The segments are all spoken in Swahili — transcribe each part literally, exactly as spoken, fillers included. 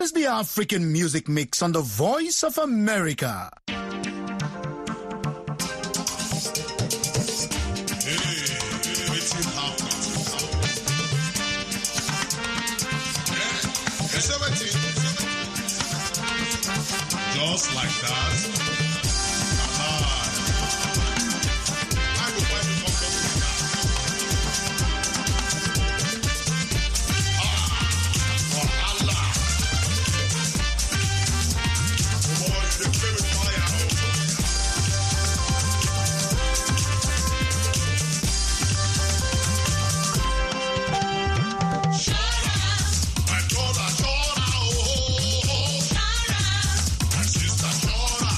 It's the African Music Mix on the Voice of America. Just like that. Uh-huh. I go find the comfort with that. Ah, for Allah. Oh boy, they play with fire. My brother, Shora, oh, oh, oh. My sister, Shora.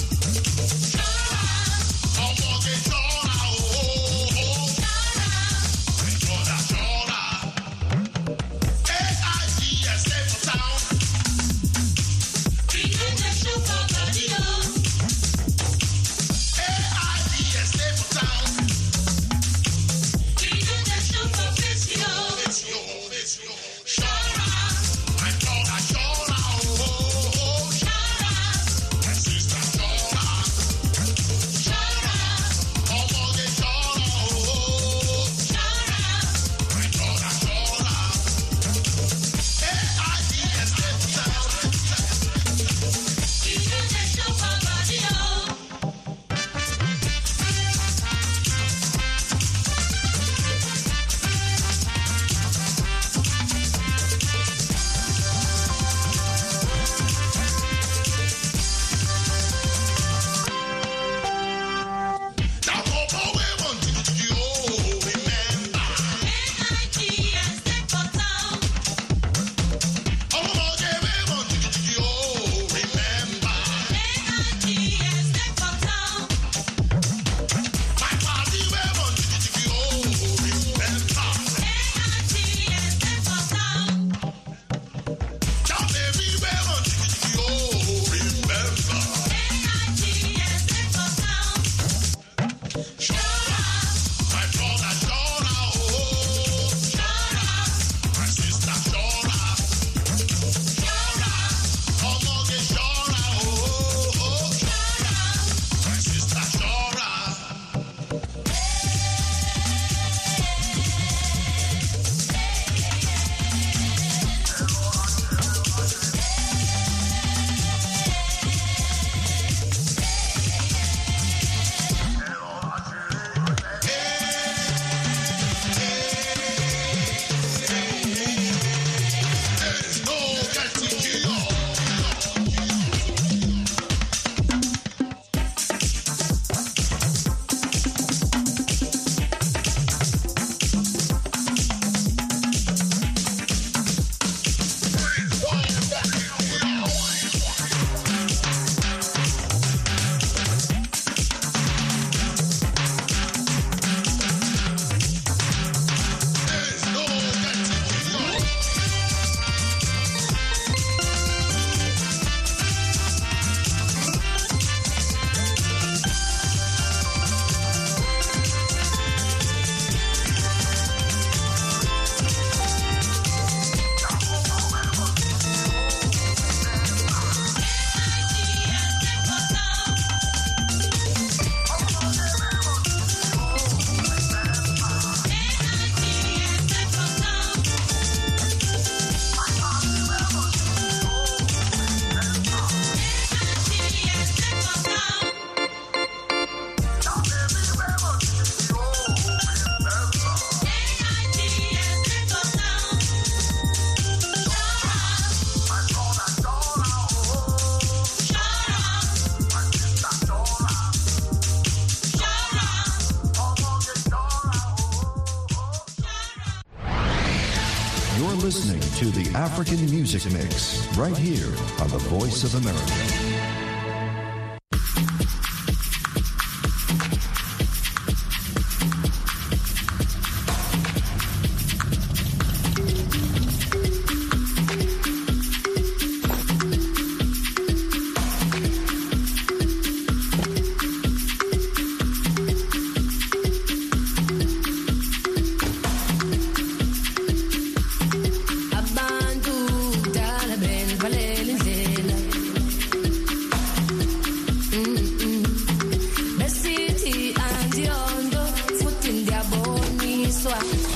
listening to the African Music Mix right here on the Voice of America. Abantu dala ben vale ngivalela indlela besithi andiyonto futhi ndiyaboniswa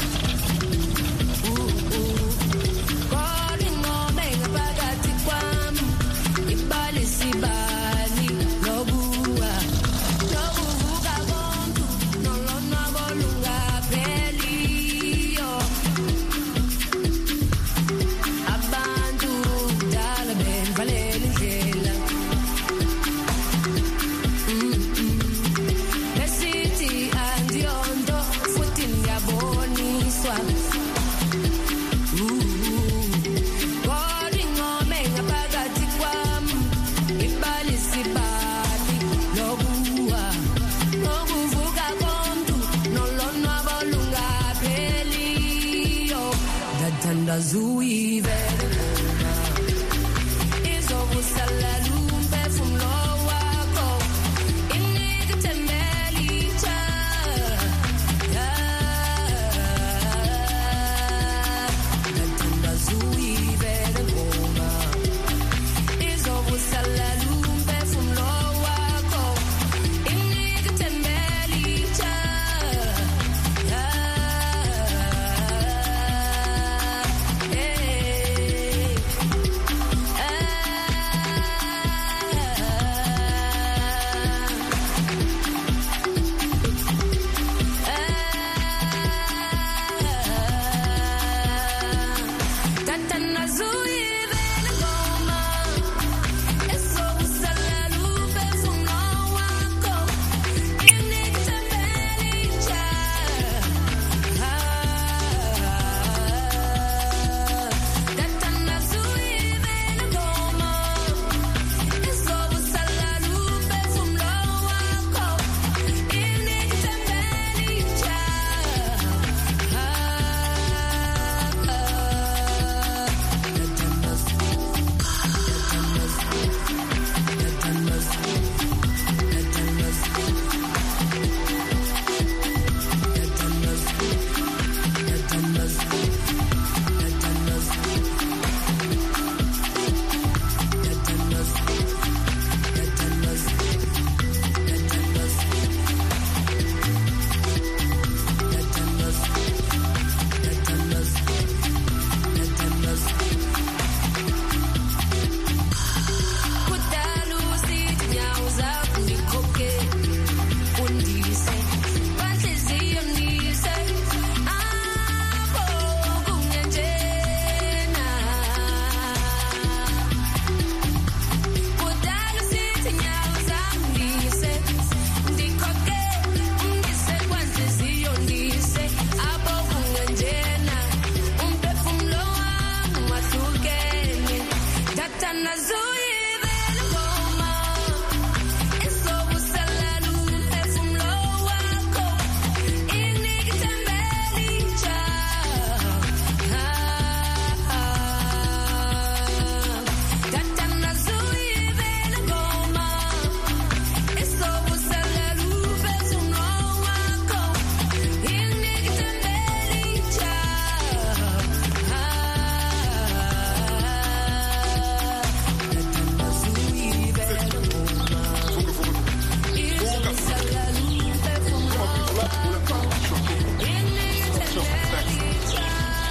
kodwa ingqobe ngaphakathi kwami ibalisibali lobuwa lobuvuka kontu nolonwabo lungapheliyo abantu kudala bendivalela indlela besithi andiyonto futhi ndiyaboniswa kodwa ingqobe ngaphakathi kwami ibalisibali lobuwa lokuvuka kontu nolonwabo lungapheliyo ndathandaza uyivele ngoma izobusala lumphefumlo wakho inika ithembela itsha ndathandaza uyivele ngoma izobusala lumphefumlo wakho inika ithembela itsha ndathandaza uyivele ngoma izobusala lumphefumlo wakho inika ithembela itsha ndathandaza uyivele ngoma izobusala lumphefumlo wakho inika ithembela itsha kudala usithi nyawo zakho ndikhokhe undise banhliziyo ndise apho kungenjena kudala usithi nyawo zakho ndise ndikhokhe undise kwanhliziyo ndise apho kungenjena umphefumlo wami wahlukene ndathandaza uyivele ngoma izobusala lumphefumlo wakho inika ithembela itsha ndathandaza uyivele ngoma izobusala lumphefumlo wakho inika ithembela itsha ndathandaza uyivele ngoma izobusala lumphefumlo wakho inika ithembela itsha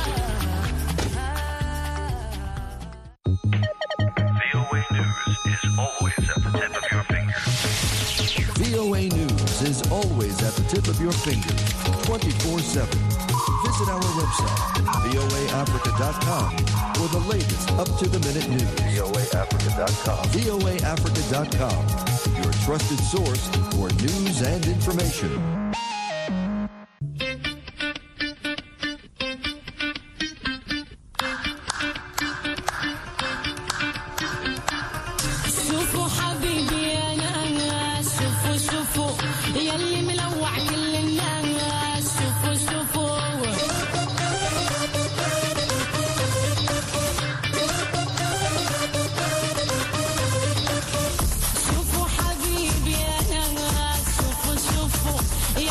V O A News is always at the tip of your finger, twenty-four seven. Visit our website, V O A Africa dot com, for the latest up-to-the-minute news. V O A Africa dot com. V O A Africa dot com, your trusted source for news and information. شوفوا حبيبي انا شوفوا شوفوا يلي ملوع كل الناس شوفوا شوفوا شوفوا حبيبي انا شوفوا شوفوا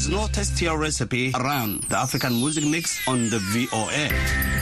no tastier recipe around. The African Music Mix on the V O A.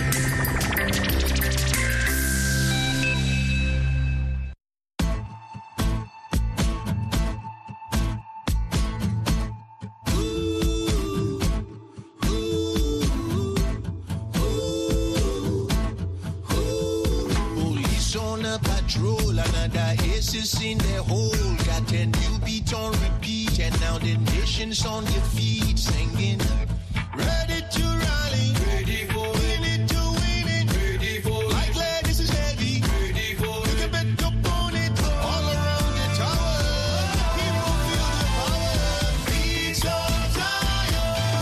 In their hole, got ten new beats on repeat, and now the nation's on your feet, singing, ready to rally, ready for win it to win it, ready for like lead, this is heavy, ready for you can bet your opponent all around the tower. People feel the power. Beats of Zion,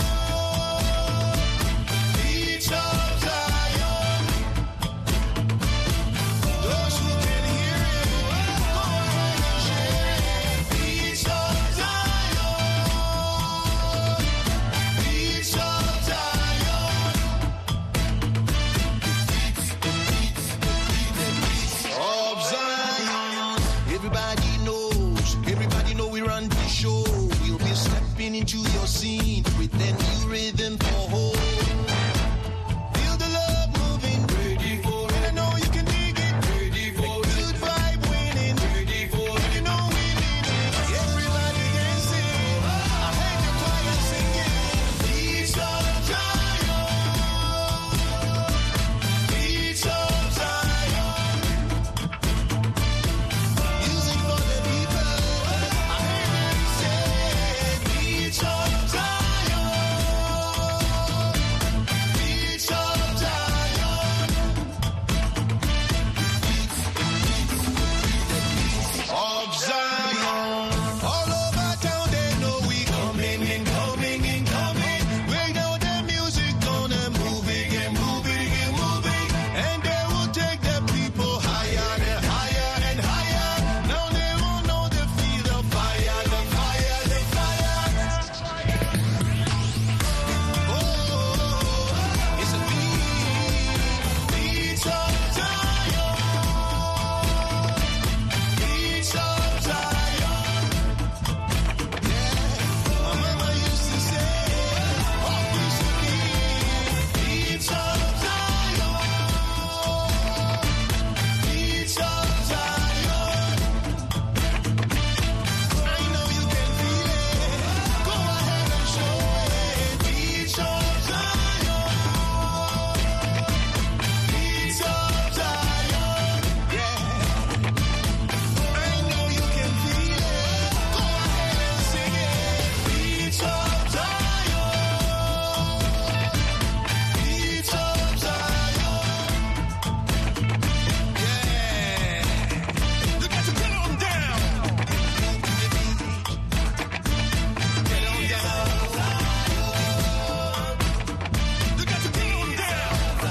beats of Zion. Those who can hear it. Into your scene with a new rhythm for home. Feel the love moving, ready for it. I know you can dig it, ready for it. Good vibe winning, ready for it. You know we mean it. Everybody dancing. I heard the choir singing. Beats of Zion, beats of Zion. Music for the people. I heard them say. Beats of Zion, beats of Zion, of Zion. All over town they know we coming in, coming in, coming. We know the music gonna move again, move again, moving, and they will take the people higher and higher and higher. Now they will know the feel of fire, the fire, the fire. Oh, it's a beat, beats of Zion, beats of Zion. Yeah, my mama used to say, oh, we should be beats of Zion, beats of Zion. I know you can feel it. Go ahead and show it. Beats of Zion, beats of Zion. Yeah, I know you can feel it. Go ahead and sing it. Beats of Zion, beats of Zion. Yeah, you got to get on down. Get on down. You got to get on down.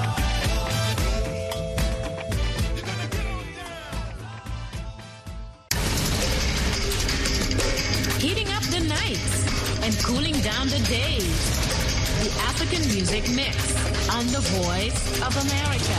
You gotta get on down. Heating up the nights and cooling down the days. The African Music Mix on the Voice of America.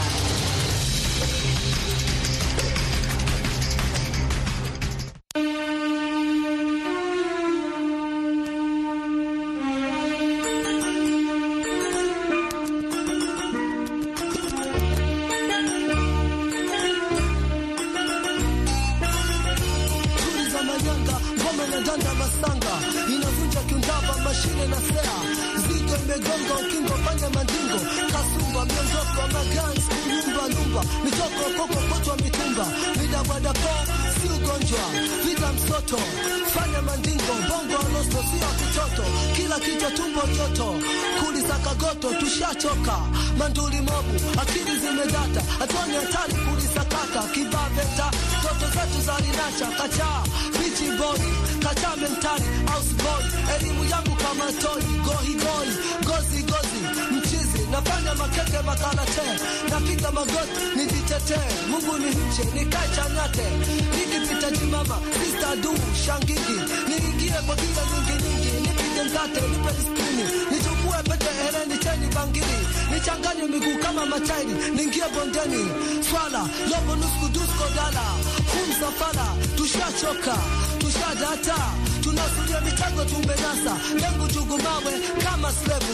Tuli za manyanga, ngoma na danda masanga, inavunja kiundava mashine na sea, zigo imegonga ukingo panya mandingo, kasumba miondoko magans, lumba lumba, mitoko koko kotwa mitumba, midawada po, si ugonjwa, vita msoto, fanya mandingo, bongo alosto sio kitoto, kila kichwa tumbo joto, kulisaka goto tushachoka, manduli mobu, akili zimedata, atuani hatari kulisakata, kibaveta, toto zetu za linacha, kacha, bichi boy, kacha mentali, house boy, elimu yangu kama toy, gohi gohi, gozi gozi, mchizi, nafanya makeke makarate, napiga magoti, nijitetee, Mungu ni mche, nikae chanyate, nikipita jimama, sister du, shangigi, niingie kwa giza nyingi nyingi, nipige mkate, nipe lispini, nichukue pete hereni cheni bangili, nichanganye miguu kama matairi, niingie bondeni, swala, lobo nusku dusko dala, humsafara, tushachoka, tushachoka. tushadata, tunasulia mitego tumenasa, lengo tugumawe kama slevu.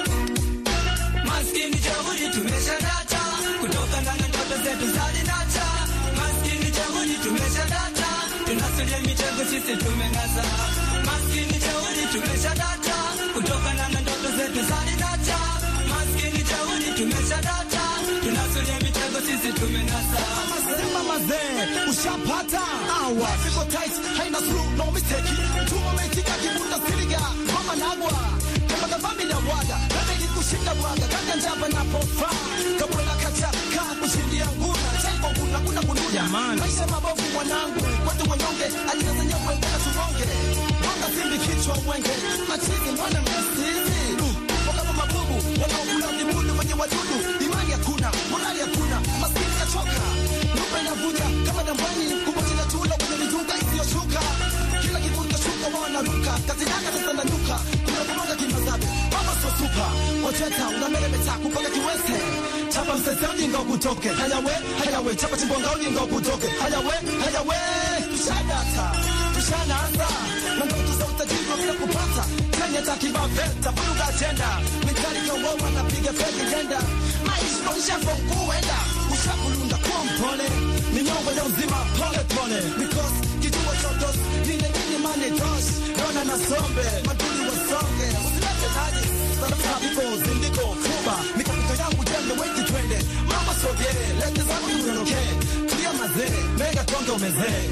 Maskini jeuri tumeshadata, kutoka ndani ndoto zetu zalinata. Maskini jeuri tumeshadata, tunasulia mitego sisi tumenasa. Maskini jeuri tumeshadata, kutoka ndani ndoto zetu zalinata. Maskini jeuri tumeshadata, tunasulia mitego sisi tumenasa. Sema mazee, ushapata awa Fiko tight, haina screw, no mistake. Tuma metika kibuta siliga mama nagwa, kama gavami na wada nane likushinda waga, kanga njaba na pofa kabula na kacha, kaa kushindia nguna chaiko kuna kuna kunuja maisha mabovu wanangu, watu wanyonge alinaza nyamwe mbena turonge wanga simbi kichwa wenge machizi mwana mnasizi wakama mabubu, wanaokula limudu wenye wadudu. Imani hakuna, morali hakuna, maskini kachoka nupa inavuja, kama dambani kubote na tula kwenye mitunga isiyoshuka. Kila kivuta shuka wanaruka, kazi naka sasa nanuka, kuna kumonga kimazabe, mama so super. Wacheta, unamele meta kupaka kiwese, chapa msese ujinga ukutoke. Hayawe, hayawe, chapa chibonga ujinga ukutoke. Hayawe, hayawe, tushadata, tushanasa nandoto za utajiri bila kupata. Kenya takiba veta, buluga agenda, mentali kiongowa na piga feki jenda. Maisha maisha fongu wenda, ushakulunda kwa mpole, minyongo ya uzima pole pole. Because kijua chotos, nine nini mane tosh, dona na sombe, maduli wa songe. Usilete naji, sana viko, zindiko, fuba, mikapito yangu jembe, weki twende. Mama sobye, lete zangu yunoke, tulia mazee, mega konga umezee.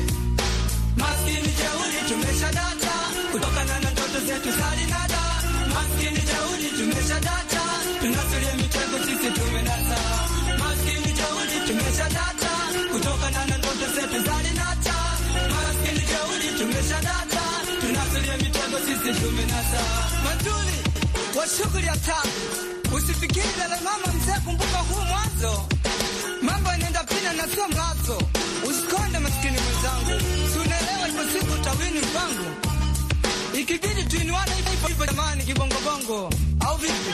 Maskini jeuri tumeshadata, kutokana na ndoto zetu zalinada. Maskini jeuri tumeshadata, tunasulia mitego sisi tumenasa. Maskini jeuri tumeshadata, kutokana na ndoto zetu zalinada. Maskini jeuri tumeshadata, tunasulia mitego sisi tumenasa. Matuli wa shughuli ya taa, usifikiri lala mama mzee, kumbuka huu mwanzo. Mambo yanaenda pina na sio mlazo, usikonde maskini mwenzangu. Tunaelewa ipo siku utawini mpango, ikibidi tuinuane hivyo hivyo jamani, kibongo bongo au vipi?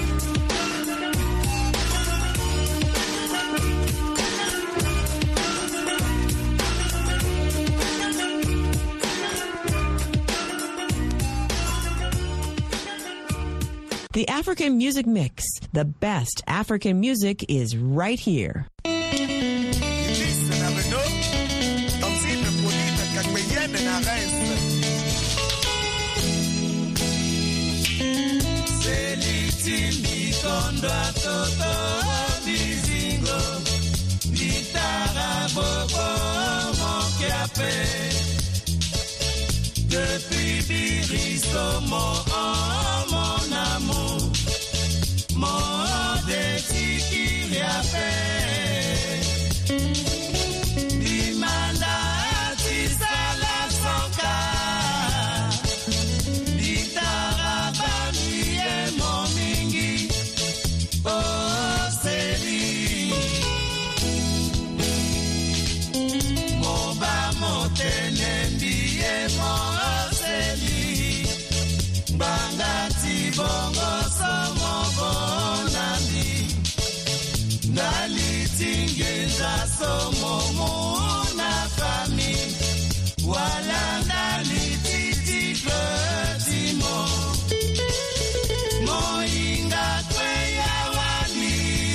The African Music Mix. The best African music is right here. Depuis Biristo, mon, mon amour, mon déti qui a fait. Dimanda tisala sonka, ditarabani e momingi, oh seli. Moba motenendi e morseli, bangati bongo somo bonami, nalitingeza somo mona fami, wala nalititi petimo, moinga kweya wani,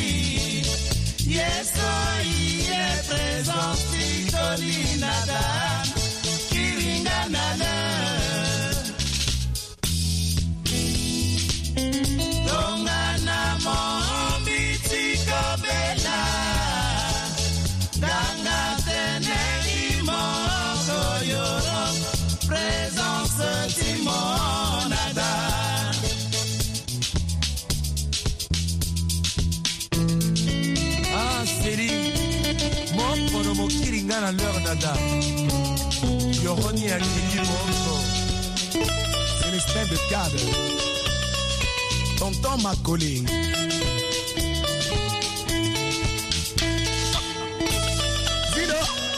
yeso iye présent tikolinada, kiringanana. Dongana mombiti kobela, danga teneri moko yoro, présence timonada. Ah, Seri, moko no mokiringana leur nada. Yoroni akili moko. Célestin de Cade, Tonton Macaulay, Vino,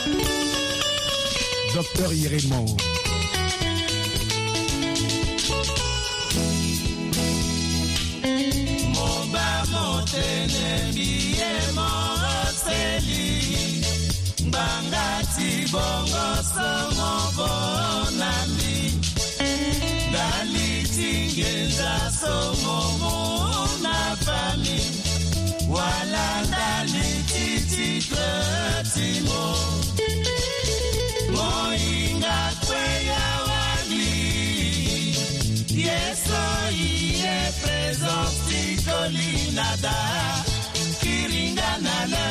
Docteur Irémo, Moba motenemi e moseli, bangati bongo somo bon. Genza somo na famille. Voilà dali titi timo. Moinga kweya wali. Yeso iye présent tikolinada. Kiringa nana.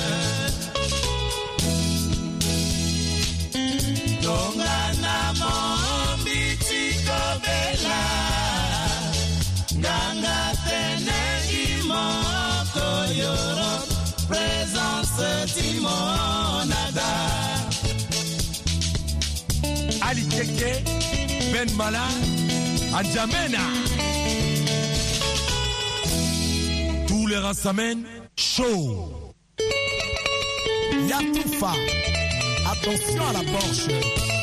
Donga na mombi tikobela. Ganga tene imoko yoro. Présence timonada. Ali Keke, Ben Mala, Adjamena. Tous les rassamènes, chaud. Yatoufa, attention à la Porsche.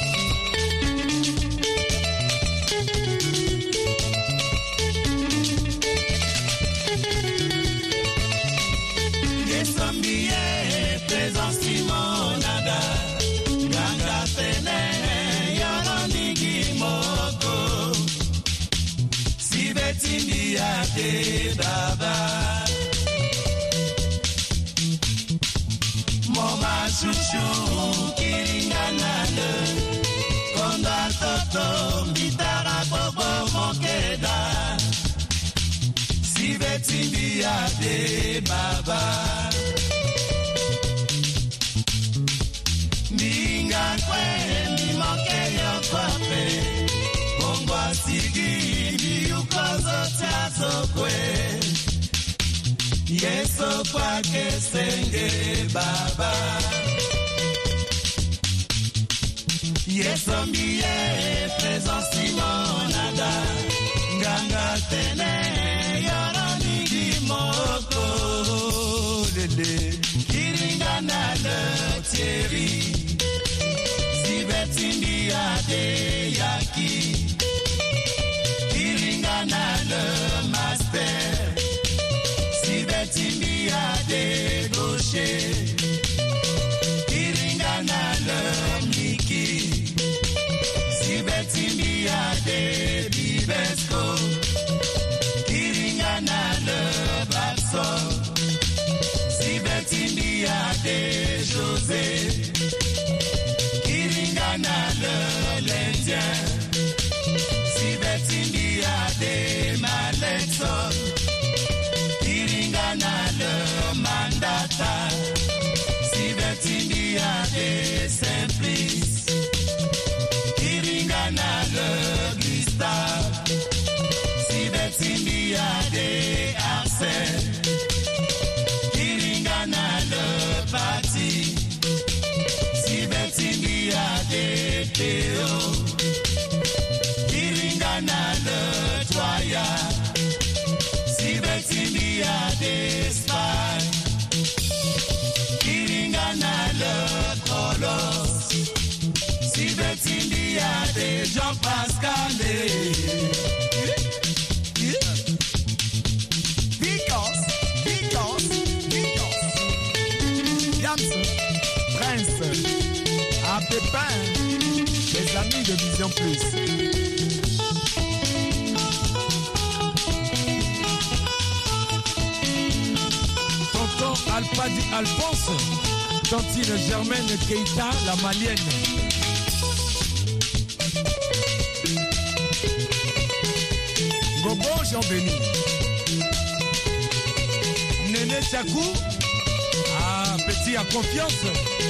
Yesambie, présence timonada. Ganga tene. India de baba Moma chuchu kiringanale Konda toto mitara bobo mokeda Sivet India de baba Ninga kwe mi moke yokwape Mongwa sigi ukozo tazo kwe Yeso kwa kesenge baba Yeso miye présence simonada Nganga tene yoroni gimoko Lele Kiringana le Thierry Sibeti de yaki Kiringana le master Sibeti de gaucher Kiringana le Miki Sibeti de Bibesco Kiringana le Babson Sibeti de José Kiringana le l'Indien Sibeti de Malexon Kiringana le Mandata Sibeti de Simplice Kiringana le Gustave Sibeti de Arsène Kiringana le Pati Sibeti de Théo Kiringana le Toya Sibeti de Espagne Kiringana le Colos Sibeti de Jean-Pascal Vicos, Vicos, Vicos Yams, Prince à Pépin, les amis de Vision Plus. Tonton Alpadi Alphonse, Tantine Germaine Keita, la malienne. Gogo Jean-Béni. Néné Chakou, ah, petit à confiance.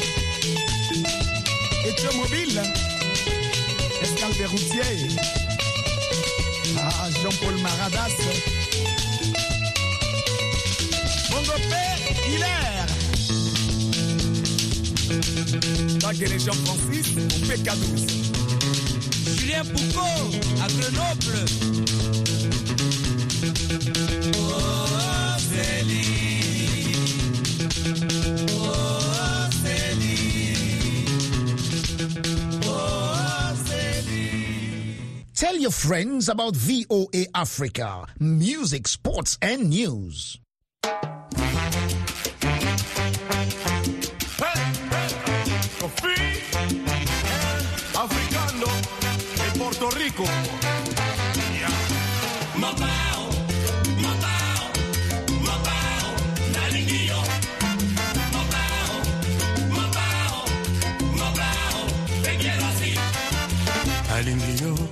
Et mobile. Escale des routiers. Ah, Jean-Paul Maradas. Bongo Père Hilaire. Baguette Jean-Francis au P K douze. Julien Poucault à Grenoble. Oh, Céline. Oh, Céline. Oh, Céline. Tell your friends about V O A Africa, music, sports, and news. Africano de Puerto Rico. Yeah.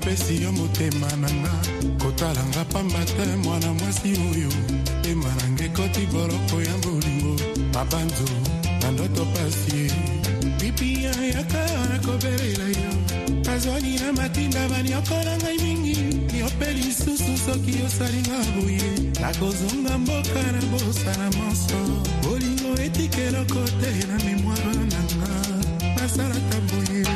napesi yo motema nanga kotalanga pamba te mwana mwasi oyo pema nange koti boroko ya bolingo mabanzo na ndoto pasi pipi ya yaka nakobelela yo azwani na matinda baniokola ngai mingi niopeli susu soki osalinga boye nakozonga mboka na bosa na monso bolingo etikeloko te na memoire nanga nasalaka boye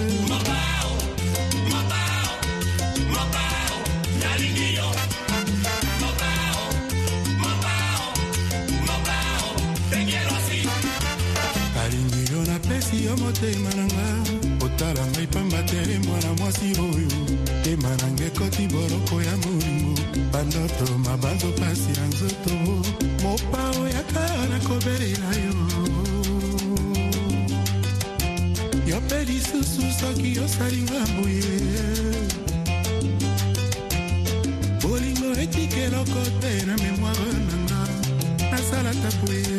napesi yo motema nanga otala ngai pamba te mwana mwasi oyo tema nange koti boroko ya molingo bandoto mabanzo pasi na nzoto mopao yaka nakobelela yo yo mpe lisusu soki osalinga boye bolingo etikeloko te na memoire nanga nasalata boye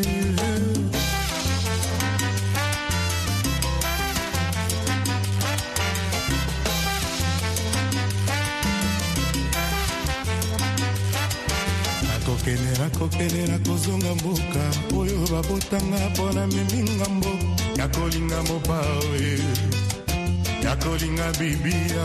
kokenera kokenera kozonga mboka oyo babotanga mpona memingambo ya kolinga mopawe ya kolinga bibia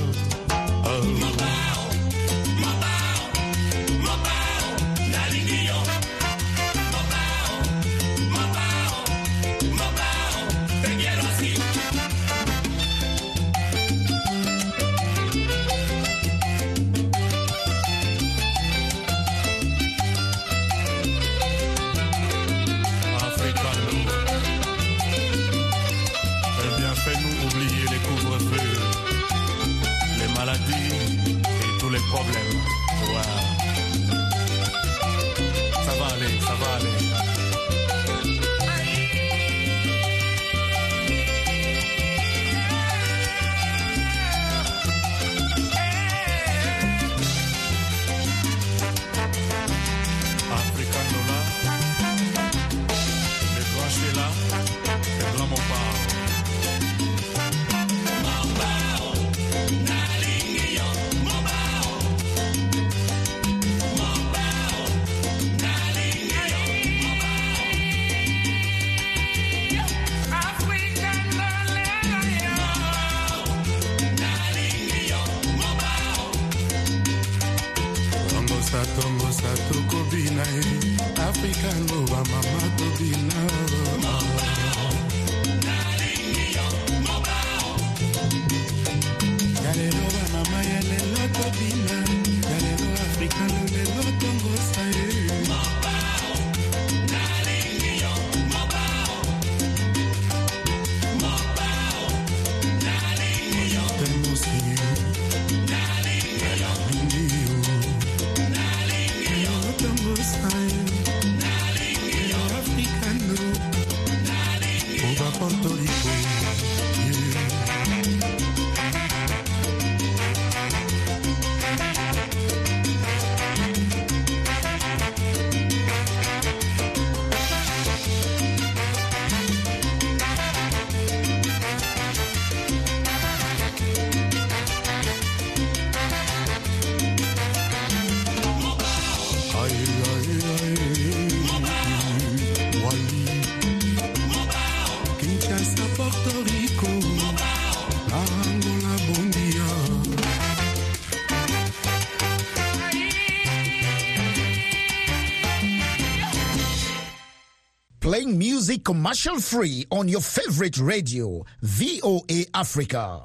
Playing music commercial free on your favorite radio, V O A Africa.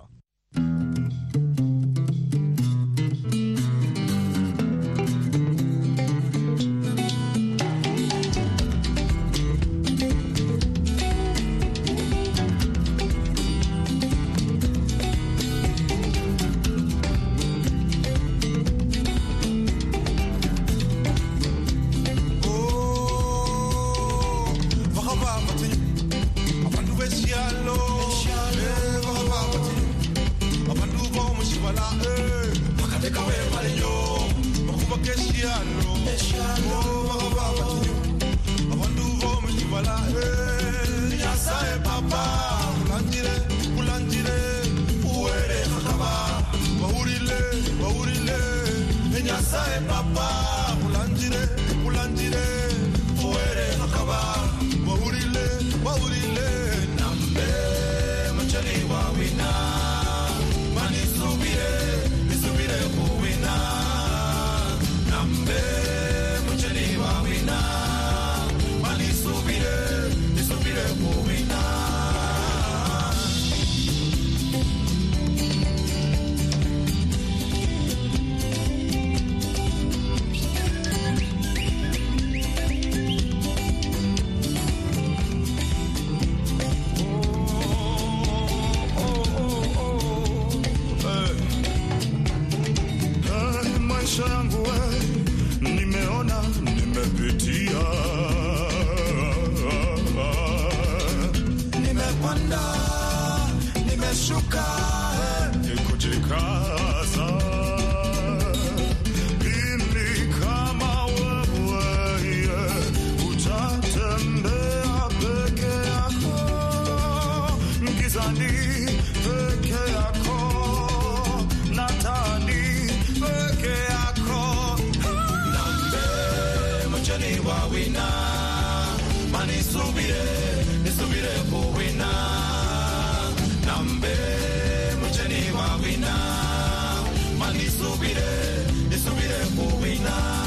Abantu besialo, eh, baba baba. Abantu mcheni wa wina mani subire nisubire kuwina nambe mcheni wa wina mani subire nisubire kuwina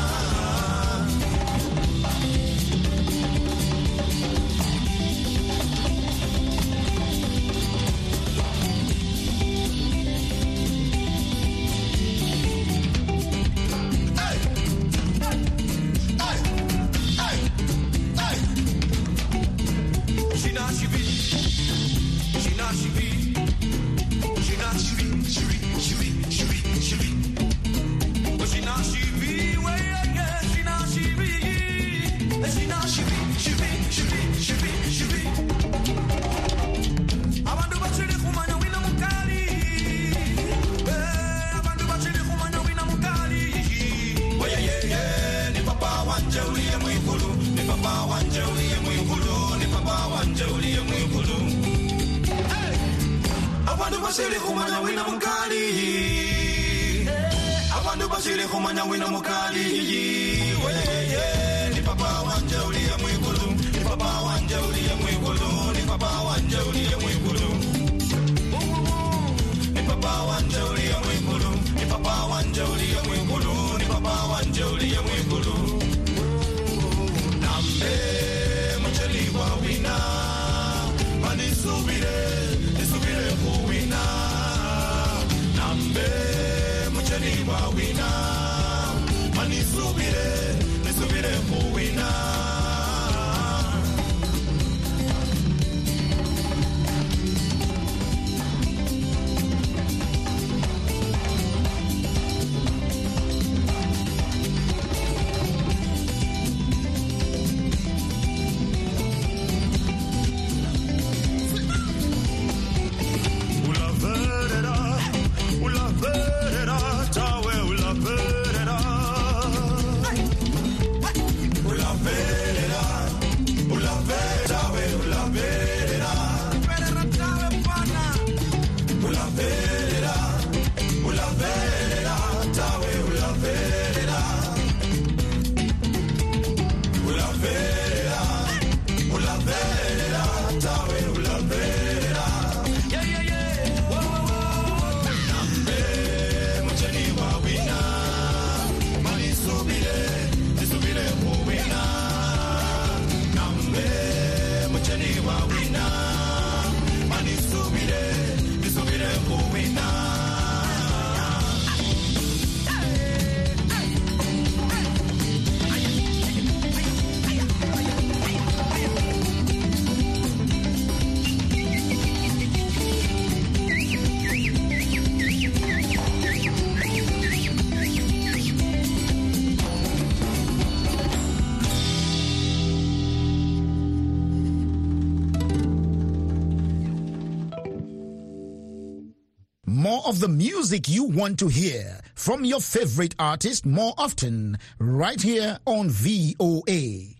Basili kumanya wina mukali Abandu basili kumanya wina mukali Weye ni papa wanje uliye mwikulu Ni papa wanje uliye mwikulu Ni papa wanje uliye mwikulu Ni papa wanje uliye mwikulu Ni papa wanje uliye mwikulu Ni papa wanje uliye mwikulu Nambe mcheli wa wina Mani subire Nisubire kuwina Nambe mcheni wa wina Mani subire Nisubire kuwina More of the music you want to hear from your favorite artist more often, right here on V O A.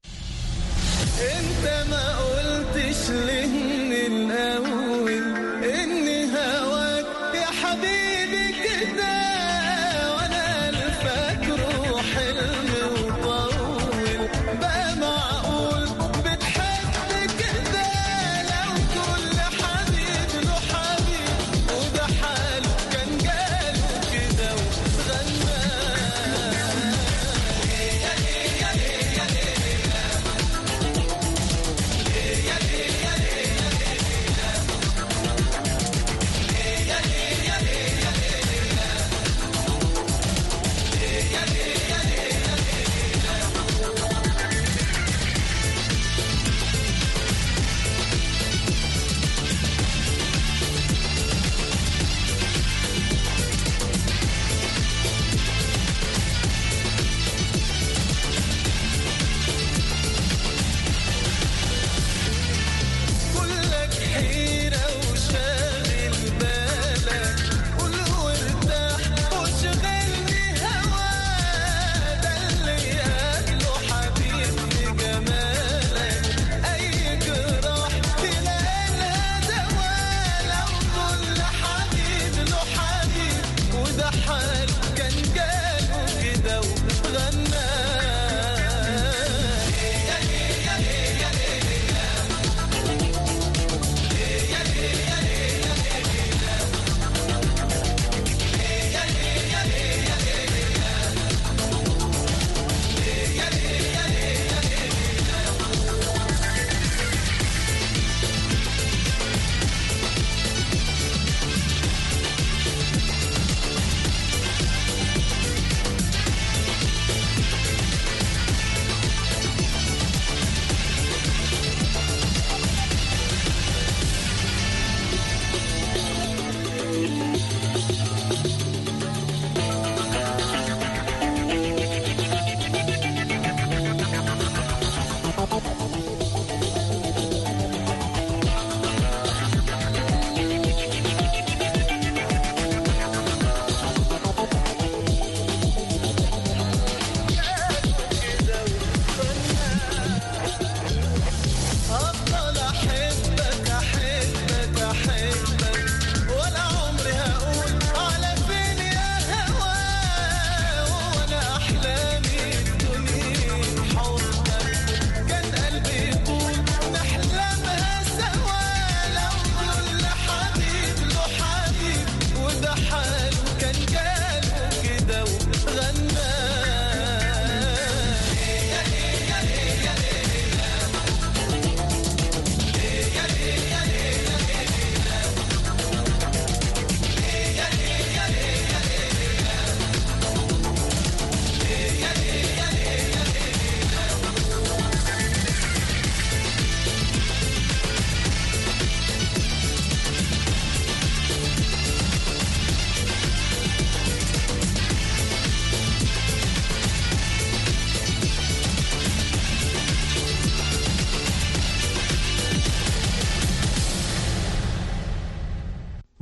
انت ما قلتش ليه من الاول اني هواك يا حبيبي كده وانا الفاكره حلم وطول بقى معقول بتحب كده لو كل حبيب له حبيب وده حاله كان جاله كده وغنى يا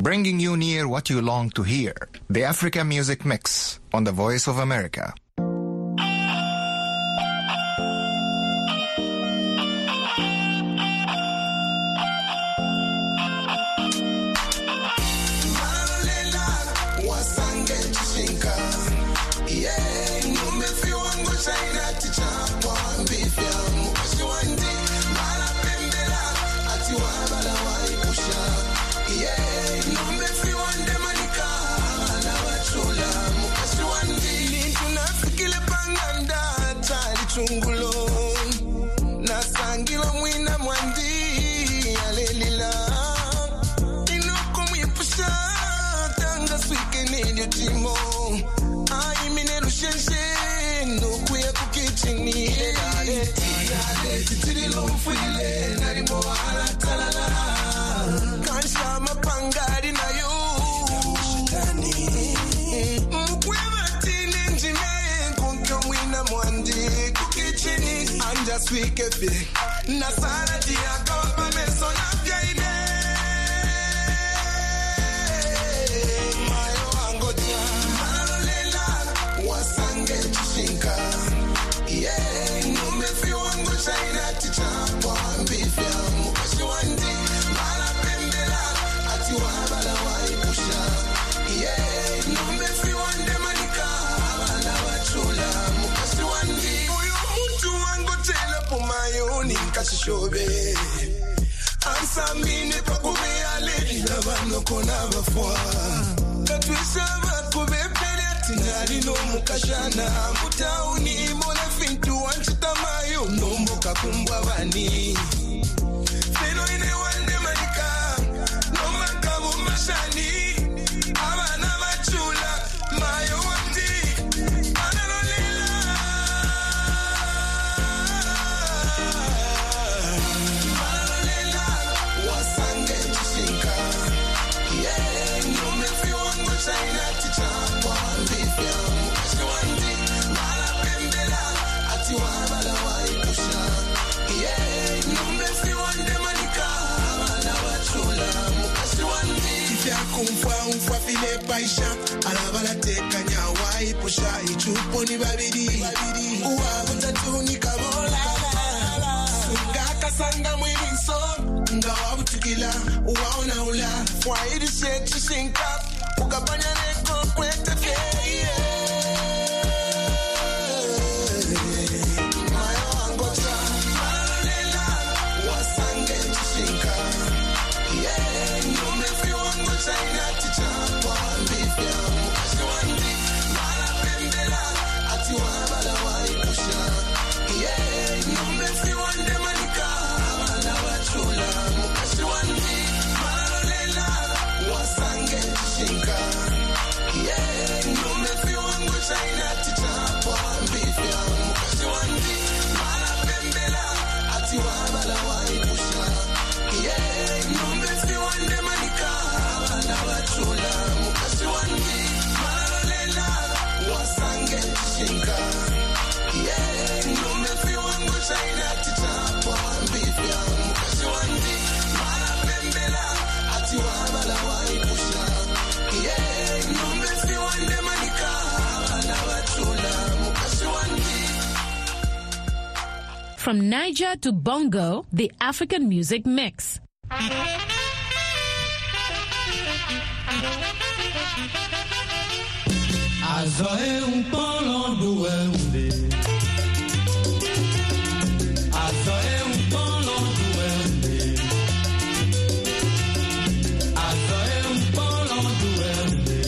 bringing you near what you long to hear. The Africa Music Mix on the Voice of America. From Niger to Bongo, the African Music Mix. Azoe un polon duende. Azoe un polon duende. Azoe un polon duende.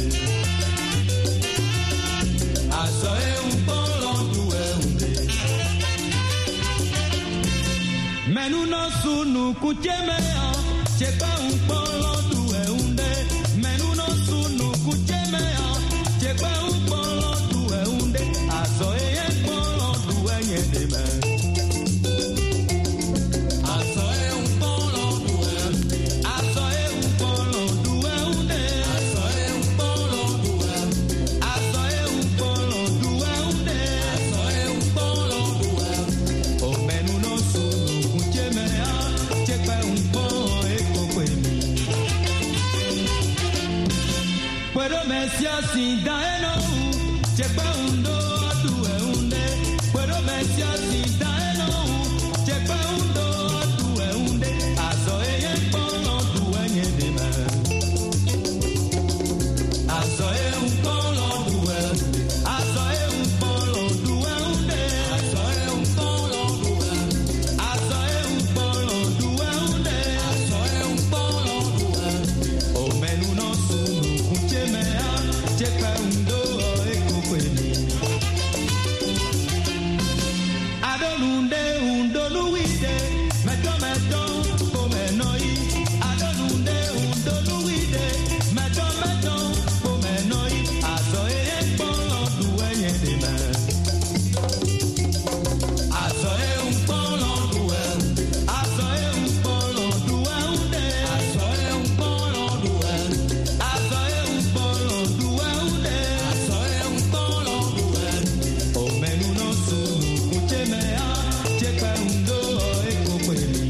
Azoe un polon duende. Menu no sunu kuchemea, chepa un polon duende. Menu no sunu kuchemea, chepa un polon duende. Azoe un polon duende me. Azoe un polon duende. Azoe un polon duende. Azoe un polon duende. Azoe un polon duende. Azoe un polon duende. O menu no sunu kuchemea, chepa un polon e kokwemi. mesia sinda eno chekwa undo atu eunde puedo mesia sinda eno chekwa undo atu eunde aso eye polo tu enye de ma aso e un polo tu eunde aso e un polo tu eunde aso e un polo tu eunde aso e un polo tu eunde aso e un polo tu eunde o menu no sunu kuchemea chekwa undo e kokweni adonunde undo nuide meto meto come noi adonunde undo nuide meto meto come noi aso e polo tu enye de me aso e un polo tu eunde aso e un polo tu eunde aso e un polo tu eunde aso e un polo tu eunde aso e un polo tu eunde o menu no sunu kuchemea chekwa undo e kokweni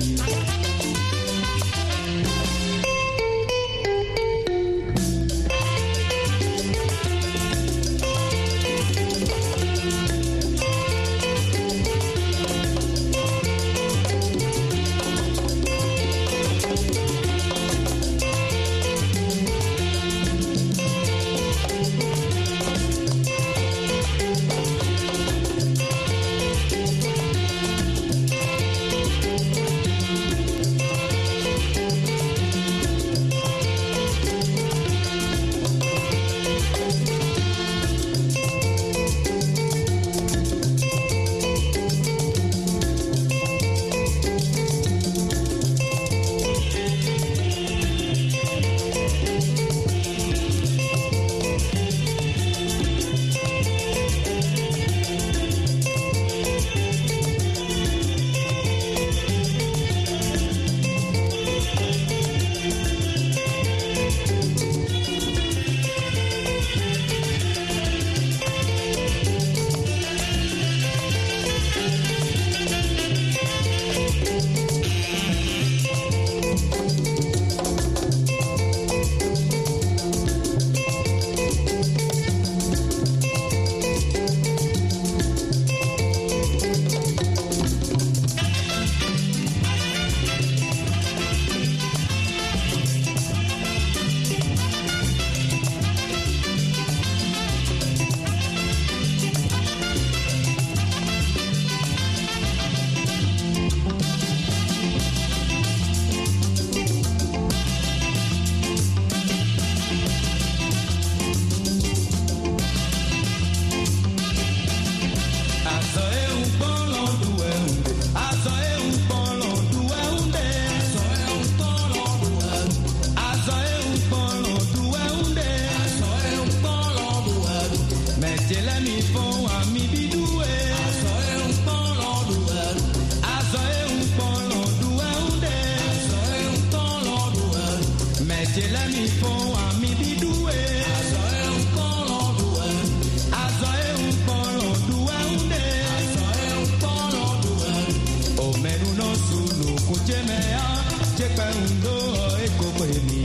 aso e un polo tu eunde aso e un polo tu eunde aso e un polo tu eunde aso e un polo tu eunde aso e un polo tu eunde mettele mi fon a mi bidue aso e un polo tu eunde aso e un polo tu eunde aso e un polo tu eunde mettele mi fon a mi bidue aso e un polo tu eunde aso e un polo tu eunde aso e un polo tu eunde o menu no sunu kuchemea chekwa undo e kokweni.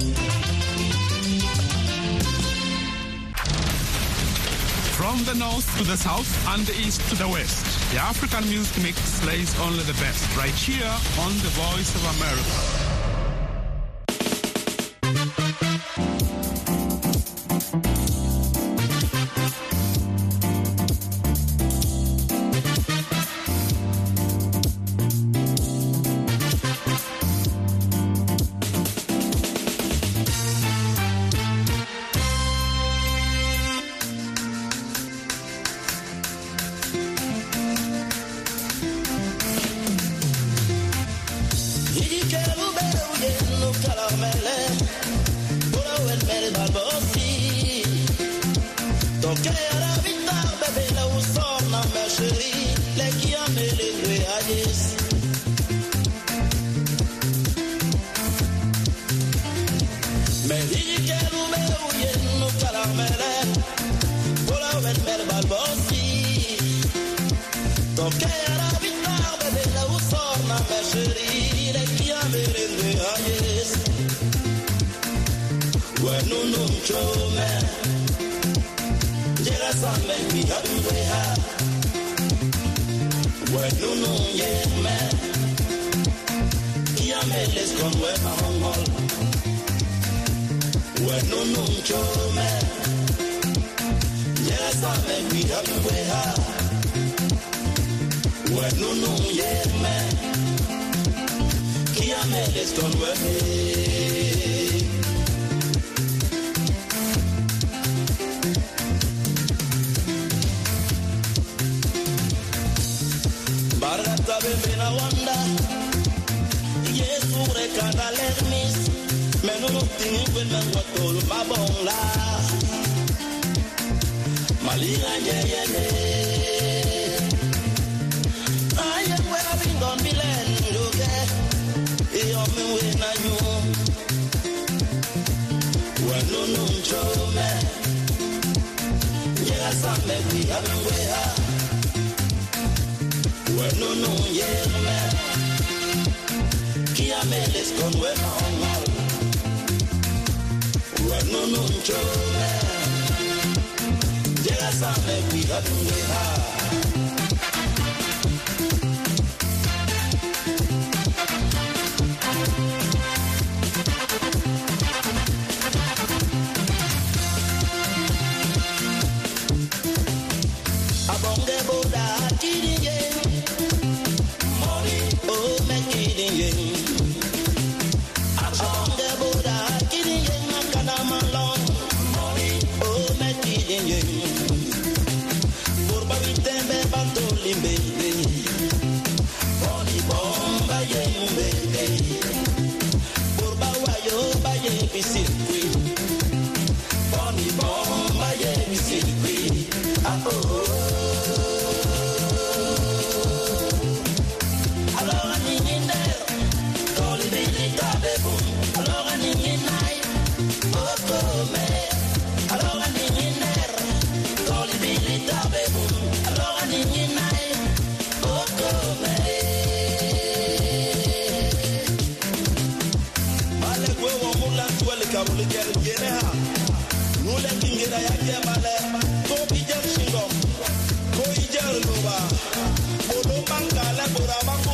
From the north to the south and the east to the west, the African Music Mix plays only the best right here on the Voice of America. When no no man make me happy with her. When no no yeah man. Kia me les con we mahongol. When no no cho man. Yes, I make me happy with her. When no no yeah man. Kia me les con we me. Barata bebe na wanda. Yesu rekada lermis. Menu no tingi kwen men watol mabong la. Malira ye ye ye. Aye we abingo milen yoge. Iyo me we na you. Wenu no chome. Yes I me we abingo ha. Wenu no ye me. Kia me les con we ma. Wenu no chome. Yes, I make me happy with her. Abonge boda kirinye, money oh me kirinye. Abonge boda kirinye makana malon, money oh me kirinye. Limbe, Boni bomba ye mbe, Burba wayo ba ye bisirwi, Boni bomba ye bisirwi, ah oh. Alors ani niner, koli bili tabe bum, alors ani ninai, oh come. Alors ani niner, koli bili tabe bum, alors ani ninai. Kabuli kel yene ha nule kingira ya kebale ko bijal shingo ko ijal luba bodo mangala bora ba ko